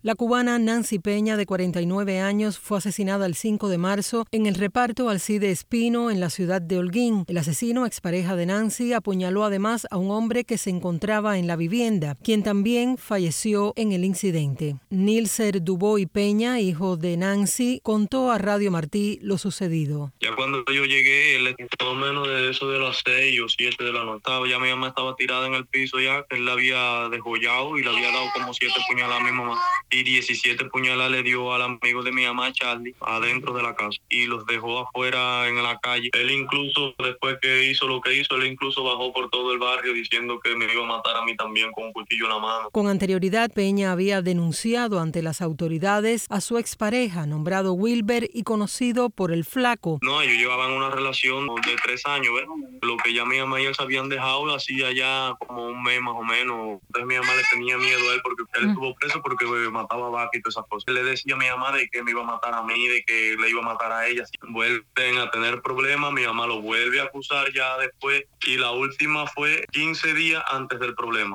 La cubana Nancy Peña, de 49 años, fue asesinada el 5 de marzo en el reparto Alcide Espino, en la ciudad de Holguín. El asesino, expareja de Nancy, apuñaló además a un hombre que se encontraba en la vivienda, quien también falleció en el incidente. Nilser Dubois Peña, hijo de Nancy, contó a Radio Martí lo sucedido. Ya cuando yo llegué, él más o menos de eso de las 6 o 7 de la noche, ya mi mamá estaba tirada en el piso ya, que él la había degollado y le había dado como 7 puñaladas a mi mamá. Y 17 puñaladas le dio al amigo de mi mamá, Charlie, adentro de la casa. Y los dejó afuera en la calle. Él incluso, después que hizo lo que hizo, él incluso bajó por todo el barrio diciendo que me iba a matar a mí también con un cuchillo en la mano. Con anterioridad, Peña había denunciado ante las autoridades a su expareja, nombrado Wilber y conocido por el Flaco. No, ellos llevaban una relación de 3 años, ¿ves? Lo que ya mi mamá y él se habían dejado hacía ya como un mes más o menos. Entonces mi mamá le tenía miedo a él porque él estuvo preso porque mataba vaca y todas esas cosas. Él le decía a mi mamá de que me iba a matar a mí, de que le iba a matar a ella. Si vuelven a tener problemas, mi mamá lo vuelve a acusar ya después. Y la última fue 15 días antes del problema.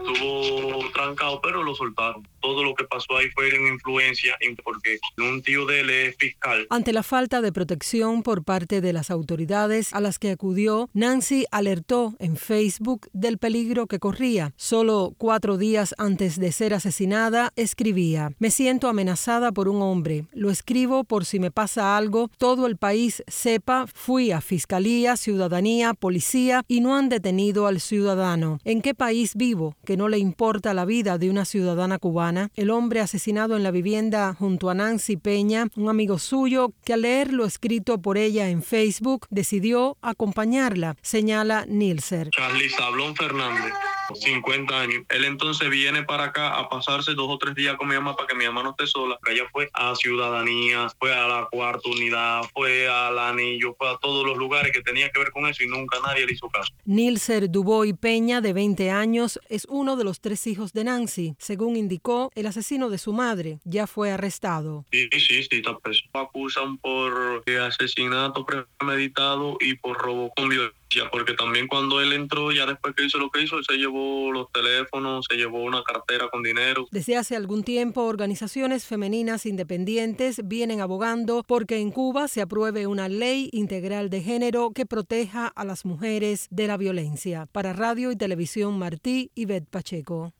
Estuvo trancado, pero lo soltaron. Todo lo que pasó ahí fue en influencia, porque un tío de él es fiscal. Ante la falta de protección por parte de las autoridades a las que acudió, Nancy alertó en Facebook del peligro que corría. Solo 4 días antes de ser asesinada, escribía: "Me siento amenazada por un hombre. Lo escribo por si me pasa algo, todo el país sepa, fui a Fiscalía, Ciudadanía, Policía y no han detenido al ciudadano. ¿En qué país vivo que no le importa la vida de una ciudadana cubana?". El hombre asesinado en la vivienda junto a Nancy Peña, un amigo suyo que al leer lo escrito por ella en Facebook decidió acompañarla, señala Nilser. Charlie Sablón Fernández, 50 años. Él entonces viene para acá a pasarse 2 o 3 días con mi mamá para que mi mamá no esté sola. Ella fue a Ciudadanía, fue a la Cuarta Unidad, fue al Anillo, fue a todos los lugares que tenía que ver con eso y nunca nadie le hizo caso. Nilser Dubois Peña, de 20 años, es uno de los 3 hijos de Nancy. Según indicó, el asesino de su madre ya fue arrestado. Sí, está preso. Lo acusan por asesinato premeditado y por robo con violencia, porque también cuando él entró, ya después que hizo lo que hizo, él se llevó los teléfonos, se llevó una cartera con dinero. Desde hace algún tiempo, organizaciones femeninas independientes vienen abogando porque en Cuba se apruebe una ley integral de género que proteja a las mujeres de la violencia. Para Radio y Televisión Martí, Ivette Pacheco.